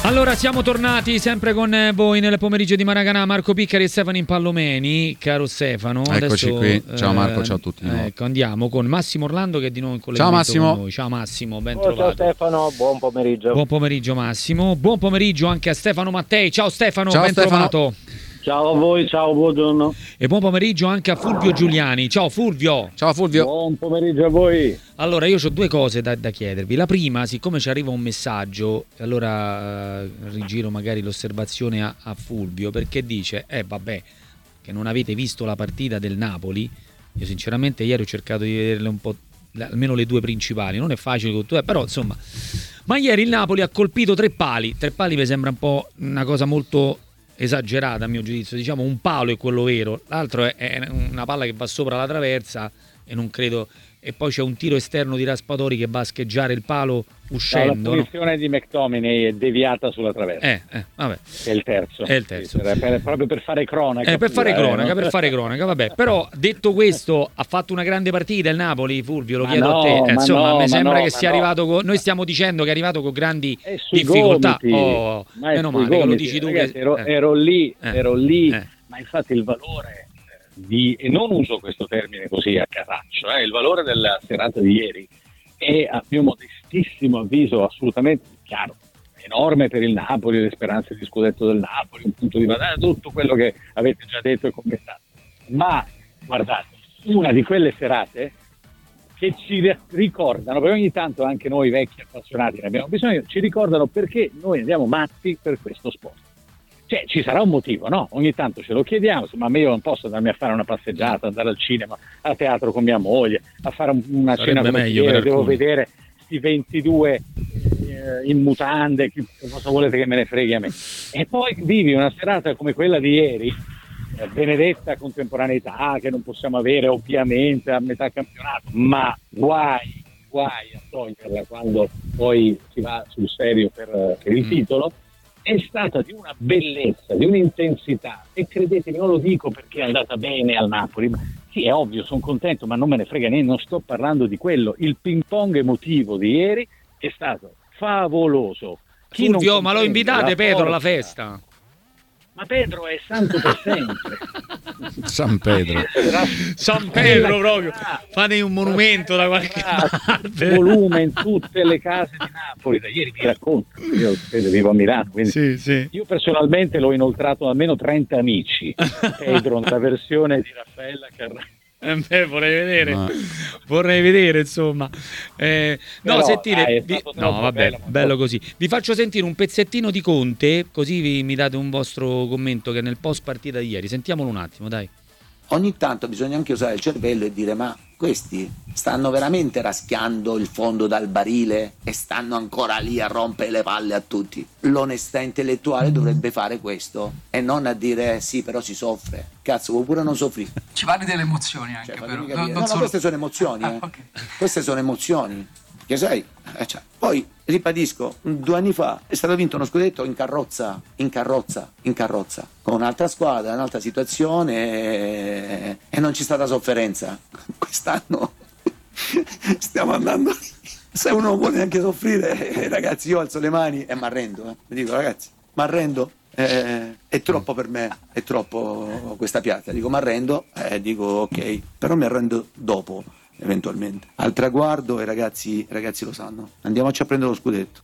Allora siamo tornati sempre con voi nel pomeriggio di Maracanã, Marco Piccari e Stefano Impallomeni. Caro Stefano, eccoci adesso, qui. Ciao Marco, ciao a tutti. Ecco, andiamo con Massimo Orlando che è di nuovo in collegamento con noi. Ciao Massimo, ben trovato. Ciao Stefano, buon pomeriggio. Buon pomeriggio Massimo, buon pomeriggio anche a Stefano Mattei. Ciao Stefano, ciao, ben Stefano. trovato. Ciao a voi, ciao, buongiorno. E buon pomeriggio anche a Fulvio Giuliani. Ciao Fulvio. Ciao Fulvio. Buon pomeriggio a voi. Allora io ho due cose da chiedervi. La prima, siccome ci arriva un messaggio, allora rigiro magari l'osservazione a Fulvio, perché dice vabbè, che non avete visto la partita del Napoli. Io sinceramente ieri ho cercato di vederle un po', almeno le due principali. Non è facile con tu, però insomma. Ma ieri il Napoli ha colpito 3 pali. 3 pali mi sembra un po' una cosa molto esagerata a mio giudizio. Diciamo un palo è quello vero, l'altro è una palla che va sopra la traversa e non credo. E poi c'è un tiro esterno di Raspadori che va a scheggiare il palo uscendo. La punizione di McTominay è deviata sulla traversa. Vabbè. È il terzo. È il terzo. Proprio per fare cronaca. Per fare cronaca, vabbè. Però detto questo, ha fatto una grande partita il Napoli, Fulvio, lo chiedo a te. Insomma, mi sembra che sia arrivato con. Noi stiamo dicendo che è arrivato con grandi difficoltà. Meno male che lo dici tu. Ragazzi, ero lì, ma infatti il valore e non uso questo termine così a casaccio, il valore della serata di ieri è a mio modestissimo avviso assolutamente chiaro, enorme per il Napoli, le speranze di scudetto del Napoli, un punto di vista, tutto quello che avete già detto e commentato, ma guardate, una di quelle serate che ci ricordano, perché ogni tanto anche noi vecchi appassionati ne abbiamo bisogno, ci ricordano perché noi andiamo matti per questo sport. Cioè, ci sarà un motivo, no? Ogni tanto ce lo chiediamo, ma io non posso andarmi a fare una passeggiata, andare al cinema, a teatro con mia moglie, a fare una cena come ieri, devo vedere sti 22 in mutande, cosa volete che me ne freghi a me? E poi vivi una serata come quella di ieri, benedetta contemporaneità che non possiamo avere ovviamente a metà campionato, ma guai a toglierla quando poi si va sul serio per il titolo. È stata di una bellezza, di un'intensità, e credetemi, non lo dico perché è andata bene al Napoli, ma sì, è ovvio, sono contento, ma non me ne frega niente, non sto parlando di quello. Il ping pong emotivo di ieri è stato favoloso. Fulvio, ma lo invitate Pedro alla festa? Ma Pedro è santo per sempre. San Pedro proprio. Fate un monumento da qualche parte. Volume in tutte le case di Napoli. Da ieri vi racconto, io vivo a Milano, quindi sì. Io personalmente l'ho inoltrato a almeno 30 amici. Pedro, nella versione di Raffaella Carrà. Vorrei vedere insomma. Sentite, bello così. Vi faccio sentire un pezzettino di Conte, così mi date un vostro commento che nel post partita di ieri. Sentiamolo un attimo, dai. Ogni tanto bisogna anche usare il cervello e dire: ma questi stanno veramente raschiando il fondo dal barile e stanno ancora lì a rompere le palle a tutti? L'onestà intellettuale dovrebbe fare questo e non a dire sì, però si soffre. Cazzo, vuoi pure non soffrire? Ci parli delle emozioni anche, però. No, queste sono emozioni. Okay. Queste sono emozioni. Che sai? Poi ribadisco, 2 anni fa è stato vinto uno scudetto in carrozza, con un'altra squadra, un'altra situazione e non c'è stata sofferenza. Quest'anno stiamo andando lì. Se uno non vuole neanche soffrire, ragazzi, io alzo le mani e mi arrendo. Mi dico, ragazzi, mi arrendo. È troppo per me, è troppo questa piazza. Dico, mi arrendo, dico ok, però mi arrendo dopo. Eventualmente al traguardo, e ragazzi lo sanno, andiamoci a prendere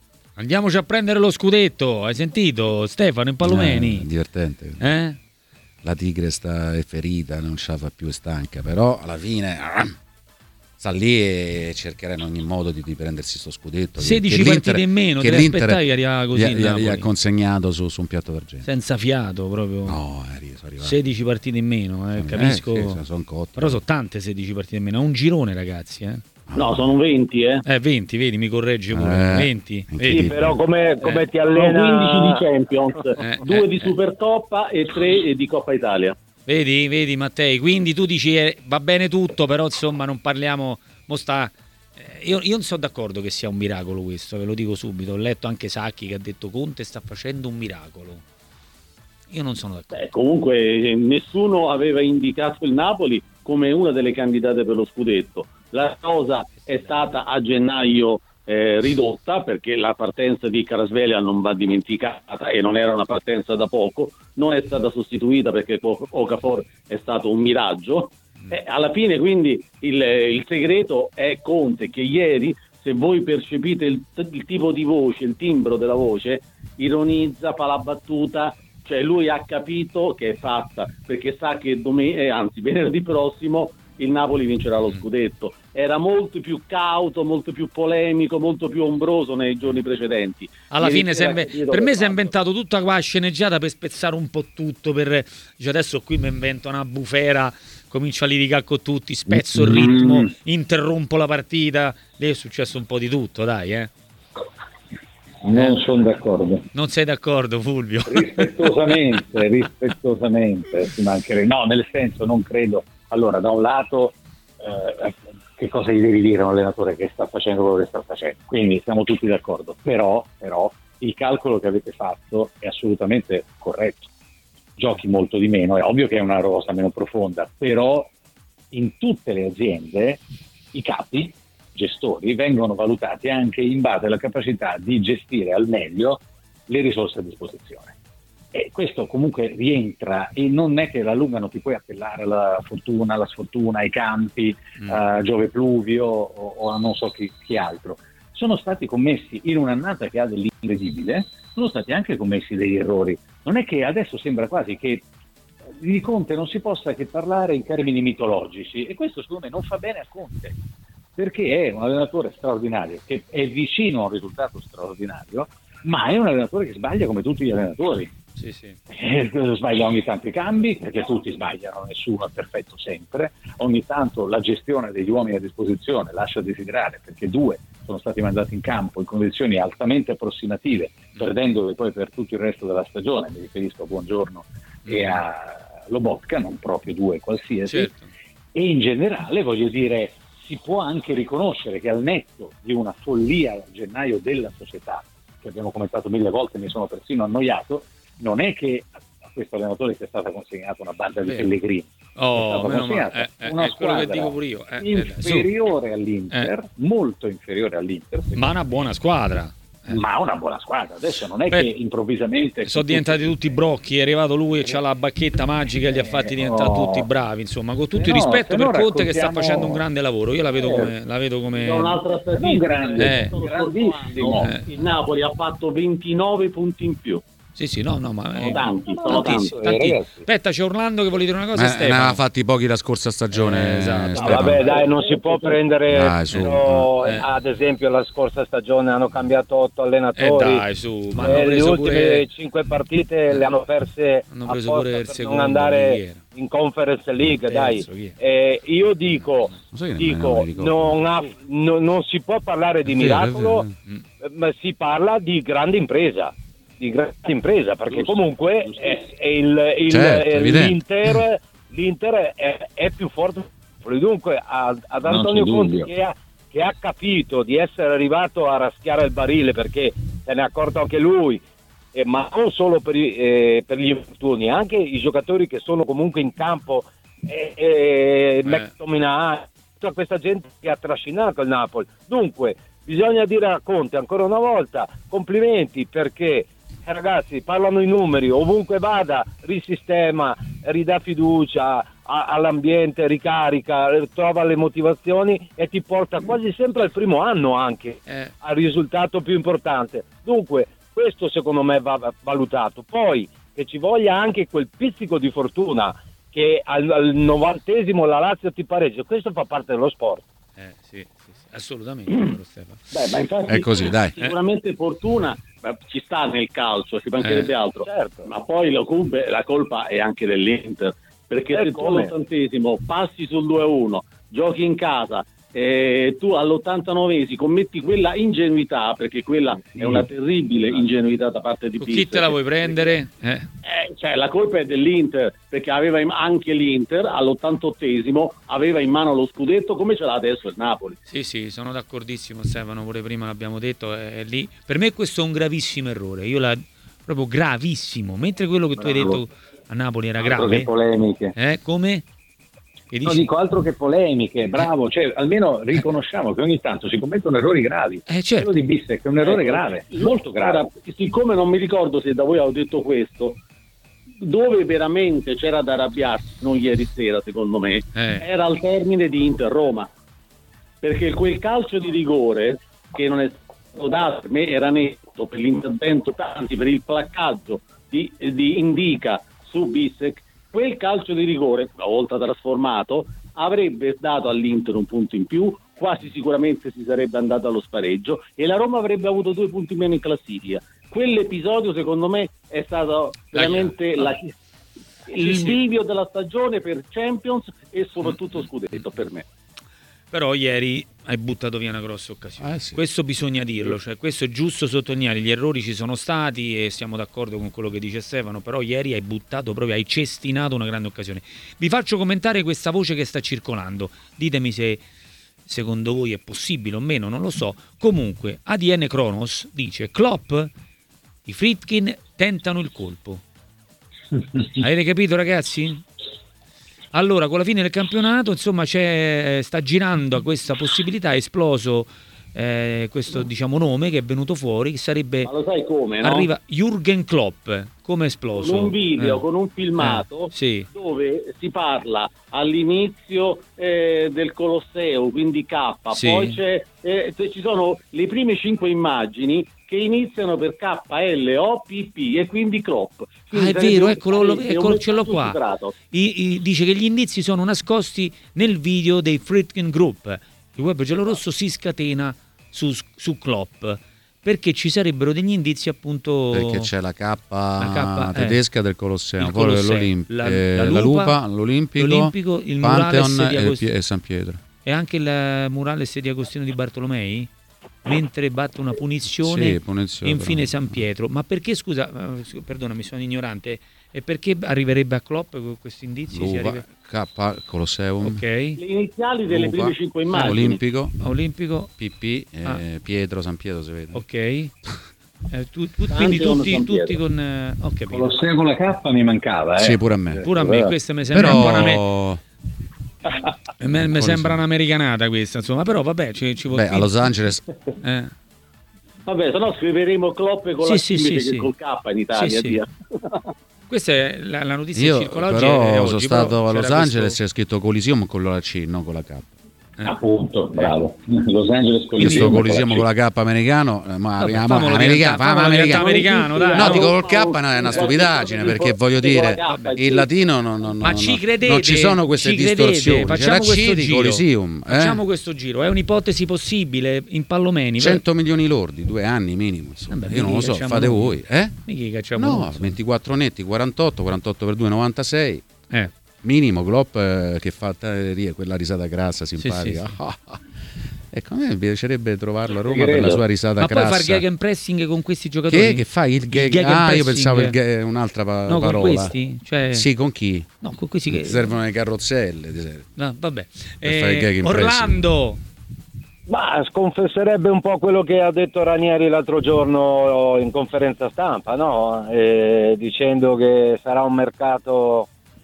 lo scudetto. Hai sentito Stefano Impallomeni? Divertente. La Tigre è ferita, non ce la fa più, è stanca, però alla fine sta lì e cercherà in ogni modo di prendersi sto scudetto. 16 partite in meno, te le aspettavi che arrivava così? Gli ha consegnato su un piatto d'argento. Senza fiato proprio. No, sono arrivato. 16 partite in meno, capisco. Sì, sono cotte. Però sono tante 16 partite in meno, è un girone, ragazzi. No, sono 20, 20, vedi, mi correggi pure. 20. Sì, però come ti allena 15 di Champions, 2 di Supercoppa e 3 di Coppa Italia. Vedi Mattei, quindi tu dici va bene tutto, però insomma non parliamo, io non sono d'accordo che sia un miracolo questo, ve lo dico subito. Ho letto anche Sacchi che ha detto Conte sta facendo un miracolo. Io non sono d'accordo. Comunque nessuno aveva indicato il Napoli come una delle candidate per lo scudetto. La cosa è stata a gennaio ridotta, perché la partenza di Kvaratskhelia non va dimenticata e non era una partenza da poco, non è stata sostituita perché Okafor è stato un miraggio. Alla fine quindi il segreto è Conte, che ieri, se voi percepite il tipo di voce, il timbro della voce, ironizza, fa la battuta, cioè lui ha capito che è fatta, perché sa che venerdì prossimo il Napoli vincerà lo scudetto. Era molto più cauto, molto più polemico, molto più ombroso nei giorni precedenti. Alla fine per me si è inventato tutta qua sceneggiata per spezzare un po' tutto, dice, adesso qui mi invento una bufera, comincio a litigare con tutti, spezzo il ritmo, interrompo la partita. Lì è successo un po' di tutto, dai, Non sono d'accordo. Non sei d'accordo, Fulvio? Rispettosamente, si mancherebbe. No, nel senso, non credo. Allora, da un lato, che cosa gli devi dire a un allenatore che sta facendo quello che sta facendo? Quindi siamo tutti d'accordo. Però il calcolo che avete fatto è assolutamente corretto. Giochi molto di meno, è ovvio che è una rosa meno profonda, però in tutte le aziende i capi gestori vengono valutati anche in base alla capacità di gestire al meglio le risorse a disposizione. E questo comunque rientra, e non è che alla lunga non ti puoi appellare alla fortuna, alla sfortuna, ai campi, a Giove Pluvio o a non so chi altro. Sono stati commessi in un'annata che ha dell'incredibile, sono stati anche commessi degli errori. Non è che adesso sembra quasi che di Conte non si possa che parlare in termini mitologici, e questo secondo me non fa bene a Conte, perché è un allenatore straordinario, che è vicino a un risultato straordinario, ma è un allenatore che sbaglia come tutti gli allenatori. Sì, sì. Sbaglia ogni tanto i cambi, perché tutti sbagliano, nessuno è perfetto sempre. Ogni tanto la gestione degli uomini a disposizione lascia desiderare, perché 2 sono stati mandati in campo in condizioni altamente approssimative, perdendole poi per tutto il resto della stagione. Mi riferisco a Buongiorno e a Lobotka, non proprio 2 qualsiasi. Certo. E in generale, voglio dire, si può anche riconoscere che al netto di una follia a gennaio della società, che abbiamo commentato 1000 volte, mi sono persino annoiato, non è che a questo allenatore sia stata consegnata una banda di pellegrini. Una quello che dico pure io. Inferiore all'Inter, molto inferiore all'Inter. Ma una buona squadra. Ma una buona squadra. Adesso non è che improvvisamente sono diventati tutti brocchi, è arrivato lui e c'ha la bacchetta magica e li ha fatti diventare tutti bravi, insomma, con tutto il rispetto per Conte, che sta facendo un grande lavoro. Io la vedo come un'altra statistica, grandissimo. Il Napoli ha fatto 29 punti in più. Sì, no, ma sono tanti. Aspetta, c'è Orlando che vuole dire una cosa. Ne aveva fatti pochi la scorsa stagione. Esatto. Vabbè, dai, non si può prendere ad esempio la scorsa stagione hanno cambiato 8 allenatori. Dai, su, ma le ultime 5 partite le hanno perse apposta per non andare in Conference League, dai. Io dico non si può parlare di miracolo, ma si parla di grande impresa. Perché comunque l'Inter è più forte. Dunque ad Antonio Conte, che ha capito di essere arrivato a raschiare il barile, perché se ne è accorto anche lui, ma non solo per gli infortuni, anche i giocatori che sono comunque in campo, McTominay, tutta questa gente che ha trascinato il Napoli. Dunque bisogna dire a Conte ancora una volta complimenti, perché ragazzi, parlano i numeri, ovunque vada risistema, ridà fiducia all'ambiente, ricarica, trova le motivazioni e ti porta quasi sempre al primo anno anche al risultato più importante. Dunque questo secondo me va valutato. Poi che ci voglia anche quel pizzico di fortuna, che al 90° la Lazio ti pareggia, questo fa parte dello sport. Sì, assolutamente. Ma infatti, è così, dai. Sicuramente fortuna ci sta nel calcio, ci mancherebbe altro, certo. Ma poi la colpa è anche dell'Inter, perché se tu all'80° passi sul 2-1, giochi in casa, tu all'89° commetti quella ingenuità, perché quella è una terribile ingenuità da parte di Pizzi. Chi te la vuoi prendere? Cioè, la colpa è dell'Inter, perché aveva anche l'Inter all'88° aveva in mano lo scudetto, come ce l'ha adesso il Napoli. Sì, sono d'accordissimo, Stefano, pure prima l'abbiamo detto, è lì. Per me questo è un gravissimo errore, proprio gravissimo, mentre quello che tu hai detto a Napoli era grave. Polemiche. Come? Non dico altro che polemiche, bravo, cioè almeno riconosciamo che ogni tanto si commettono errori gravi. Certo. Quello di Bissek è un errore grave, molto grave. Ora, siccome non mi ricordo se da voi ho detto questo, dove veramente c'era da arrabbiarsi, non ieri sera secondo me, era al termine di Inter-Roma, perché quel calcio di rigore che non è stato dato, per me era netto per l'intervento, tanti per il placcaggio di Indica su Bissek, quel calcio di rigore, una volta trasformato, avrebbe dato all'Inter un punto in più, quasi sicuramente si sarebbe andato allo spareggio e la Roma avrebbe avuto 2 punti meno in classifica. Quell'episodio secondo me è stato veramente il bivio della stagione per Champions e soprattutto scudetto per me. Però ieri hai buttato via una grossa occasione. Sì. Questo bisogna dirlo, cioè questo è giusto sottolineare, gli errori ci sono stati e siamo d'accordo con quello che dice Stefano, però ieri hai buttato proprio, hai cestinato una grande occasione. Vi faccio commentare questa voce che sta circolando, ditemi se secondo voi è possibile o meno, non lo so. Comunque ADN Kronos dice: Klopp, i Friedkin tentano il colpo. Avete capito, ragazzi? Allora, con la fine del campionato, insomma, sta girando a questa possibilità, è esploso questo, diciamo, nome che è venuto fuori, che sarebbe... Ma lo sai come, no? Arriva Jürgen Klopp, come è esploso? Con un video, con un filmato, sì, dove si parla all'inizio del Colosseo, quindi K, sì, poi ci sono le prime 5 immagini che iniziano per KLOPP e quindi Klopp. Quindi è vero, eccolo, ce l'ho qua. Dice che gli indizi sono nascosti nel video dei Friedkin Group. Il web giallorosso si scatena su Klopp perché ci sarebbero degli indizi, appunto, perché c'è la K tedesca del Colosseo, poi la Lupa, l'Olimpico, il Pantheon e San Pietro, e anche il Murales di Agostino di Bartolomei, mentre batte una punizione, e infine San Pietro. Ma perché, scusa, perdonami, sono ignorante, e perché arriverebbe a Klopp con questi indizi? K, Colosseum, okay, le iniziali delle Lupa, prime 5 immagini, Olimpico, PP, Pietro, San Pietro, si vede. Ok. Quindi tutti con Colosseo con la K mi mancava. Sì, pure a me. Questa mi sembra un po' mi sembra un'americanata questa, insomma, però vabbè, ci vuol a Los Angeles. Vabbè, se no scriveremo Klopp con la che col K in Italia. Sì. Questa è la notizia che circola oggi. Però sono stato a Los Angeles e c'è scritto Coliseum con la C, non con la K. Appunto, bravo. Los Angeles Coliseum con la K americano, ma americano, dai. No, dico col K è una stupidaggine, perché voglio dire, il latino ma ci credete, non ci sono queste distorsioni. Facciamo questo giro. Coliseum, facciamo questo giro, è un'ipotesi possibile in Pallomeni. 100 milioni lordi, 2 anni minimo, insomma. Io non lo so, fate voi, No, 24 netti, 48 per 2, 96. Minimo Klopp che fa quella risata grassa, simpatica. Sì. Ecco, a me piacerebbe trovarlo a Roma per la sua risata grassa. Ma poi fare gag and pressing con questi giocatori? Che fai il gag? Io pensavo un'altra parola. No, con questi? Cioè... Sì, con chi? No, con questi che... servono le carrozzelle. No, vabbè. Per fare il gag and Orlando! Ma sconfesserebbe un po' quello che ha detto Ranieri l'altro giorno in conferenza stampa, no? Dicendo che sarà un mercato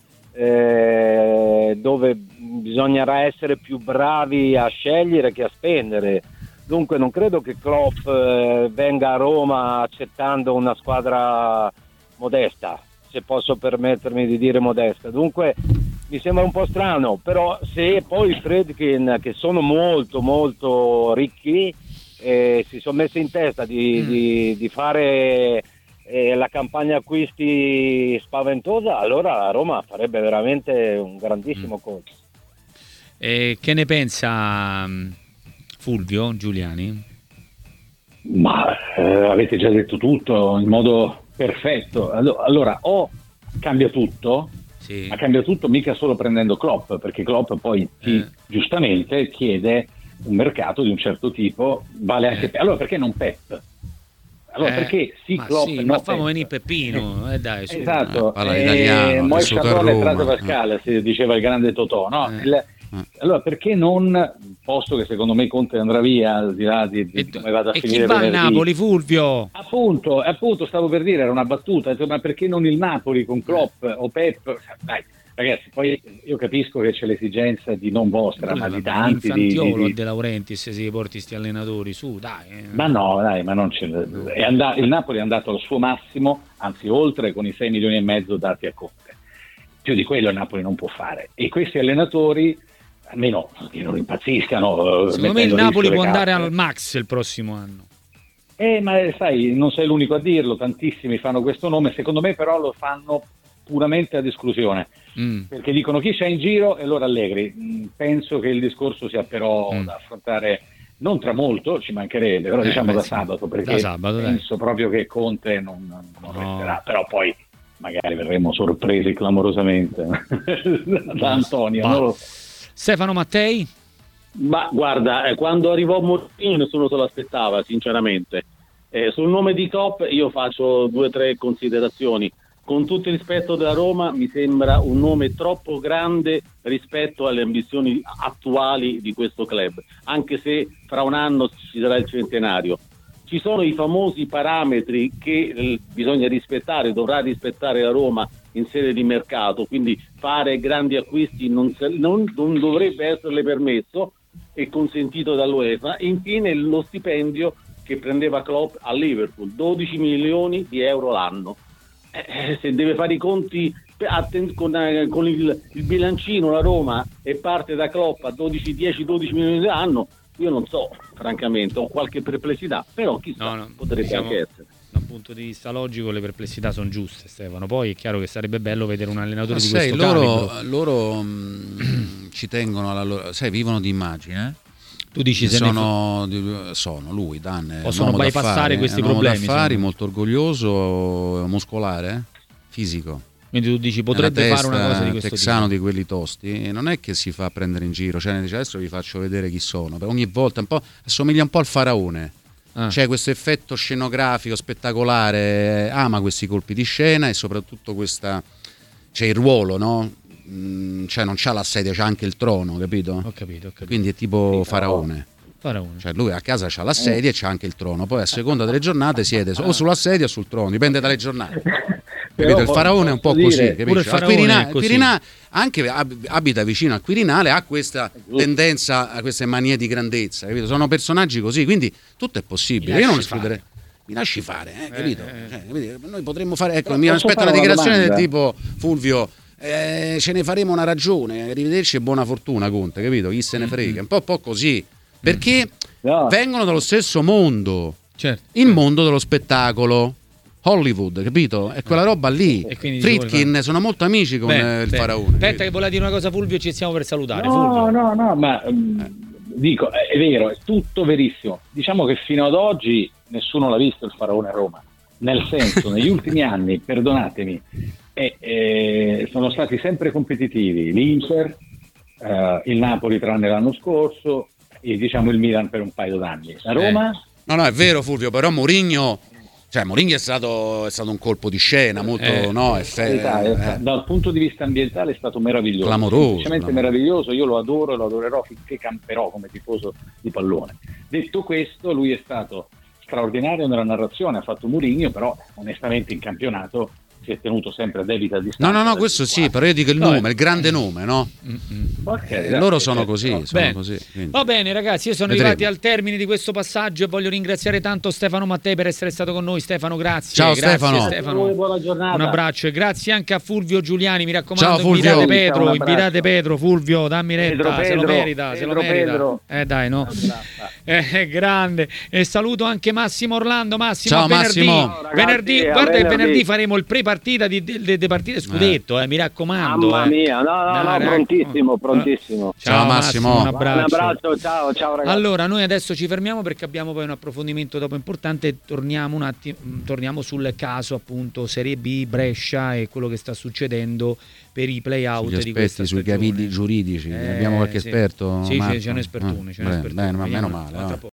dove bisognerà essere più bravi a scegliere che a spendere. Dunque non credo che Klopp venga a Roma accettando una squadra modesta, se posso permettermi di dire modesta. Dunque mi sembra un po' strano, però se poi i Friedkin, che sono molto molto ricchi, si sono messi in testa di fare la campagna acquisti spaventosa, allora la Roma farebbe veramente un grandissimo colpo. Che ne pensa Fulvio Giuliani? Ma avete già detto tutto in modo perfetto. Allora, o cambia tutto, ma cambia tutto mica solo prendendo Klopp, perché Klopp poi giustamente chiede un mercato di un certo tipo, vale anche allora perché non Pep? Allora perché Klopp ma famo venire Peppino, dai, su. Esatto, parla italiano, Moi Sciarrone e Trato Pascale, si diceva il grande Totò, no? Allora perché non, posto che secondo me Conte andrà via, al di là di come vada a finire chi va a Napoli, Fulvio? Appunto stavo per dire, era una battuta, ma perché non il Napoli con Klopp o Pep? Dai, Ragazzi, poi io capisco che c'è l'esigenza di non vostra, ma di tanti. Fantiolo De Laurentiis, se porti sti allenatori su, dai. Ma no, dai, ma non c'è. Il Napoli è andato al suo massimo, anzi oltre, con i 6 milioni e mezzo dati a Conte. Più di quello il Napoli non può fare. E questi allenatori, almeno che non impazziscano. Secondo me il Napoli può andare al max il prossimo anno. Ma sai, non sei l'unico a dirlo, tantissimi fanno questo nome, secondo me però lo fanno puramente ad esclusione, perché dicono chi c'è in giro e allora Allegri. Penso che il discorso sia però da affrontare non tra molto, ci mancherebbe, però diciamo da sabato, perché penso proprio che Conte non resterà, però poi magari verremo sorpresi clamorosamente da Antonio. Stefano Mattei? Ma guarda, quando arrivò Mourinho nessuno se lo aspettava, sinceramente. Sul nome di Klopp io faccio 2 o 3 considerazioni. Con tutto il rispetto della Roma, mi sembra un nome troppo grande rispetto alle ambizioni attuali di questo club, anche se fra un anno ci sarà il centenario. Ci sono i famosi parametri che bisogna rispettare, dovrà rispettare la Roma in sede di mercato, quindi fare grandi acquisti non dovrebbe esserle permesso e consentito dall'UEFA. E infine lo stipendio che prendeva Klopp a Liverpool, 12 milioni di euro l'anno. Se deve fare i conti con il bilancino la Roma e parte da Klopp a 10-12 milioni l'anno, io non so, francamente, ho qualche perplessità, però chissà, potrebbe anche essere. Da un punto di vista logico le perplessità sono giuste, Stefano. Poi è chiaro che sarebbe bello vedere un allenatore di questo calibro. Loro ci tengono alla loro, vivono di immagine. Tu dici sono lui, Dan, possono bypassare questi problemi. Affari, molto orgoglioso, muscolare, fisico. Quindi tu dici potrebbe fare una cosa di questo texano tipo. Di quelli tosti, e non è che si fa prendere in giro, cioè ne dice adesso vi faccio vedere chi sono, per ogni volta un po' assomiglia un po' al faraone. C'è questo effetto scenografico spettacolare, ama questi colpi di scena e soprattutto c'è il ruolo, no? Cioè non c'ha l'assedio, c'ha anche il trono, capito? Ho capito. Quindi è tipo faraone. Cioè lui a casa c'ha la sedia e c'ha anche il trono, poi a seconda delle giornate siede o sulla sedia o sul trono, dipende dalle giornate. Capito? Il faraone è un po' così, capisci? Al Quirinale anche abita vicino al Quirinale, ha questa tendenza, a queste manie di grandezza, capito? Sono personaggi così, quindi tutto è possibile. Io non escluderei. Mi lasci fare, capito? Noi potremmo fare, ecco, mi aspetto una dichiarazione del tipo Fulvio, ce ne faremo una ragione, arrivederci e buona fortuna Conte, capito? Chi se ne frega, un po' così, perché vengono dallo stesso mondo, il mondo dello spettacolo, Hollywood, capito? È quella roba lì. Friedkin sono molto amici con il faraone. Aspetta che voleva dire una cosa Fulvio, ci stiamo per salutare. No, ma dico, è vero, è tutto verissimo. Diciamo che fino ad oggi nessuno l'ha visto il faraone a Roma, nel senso, negli ultimi anni, perdonatemi, sono stati sempre competitivi l'Inter, il Napoli tranne l'anno scorso e diciamo il Milan per un paio d'anni. La Roma? No, è vero Fulvio, però Mourinho è stato un colpo di scena molto dal punto di vista ambientale è stato meraviglioso, clamoroso, semplicemente meraviglioso. Io lo adoro e lo adorerò finché camperò come tifoso di pallone. Detto questo, lui è stato straordinario nella narrazione, ha fatto Mourinho, però onestamente in campionato si è tenuto sempre a debita distanza. No, questo sì, però io dico il nome, il grande nome, no? Loro sono così, così. Va bene ragazzi, io sono arrivati al termine di questo passaggio e voglio ringraziare tanto Stefano Mattei per essere stato con noi. Stefano, grazie. Ciao Stefano. Buona giornata. Un abbraccio e grazie anche a Fulvio Giuliani, mi raccomando. Ciao, invitate Pedro, Fulvio, dammi retta, se lo merita. Dai, no? Grande. E saluto anche Massimo Orlando. Ciao, venerdì, venerdì faremo il pre-partita di partite scudetto, mi raccomando. Mamma mia, no, prontissimo. Ciao Massimo. Un abbraccio, ciao ragazzi. Allora, noi adesso ci fermiamo perché abbiamo poi un approfondimento dopo importante e torniamo sul caso appunto Serie B Brescia e quello che sta succedendo per i play-out di questa sui capitoli giuridici. Abbiamo qualche esperto? Sì, c'è un espertone. Meno male.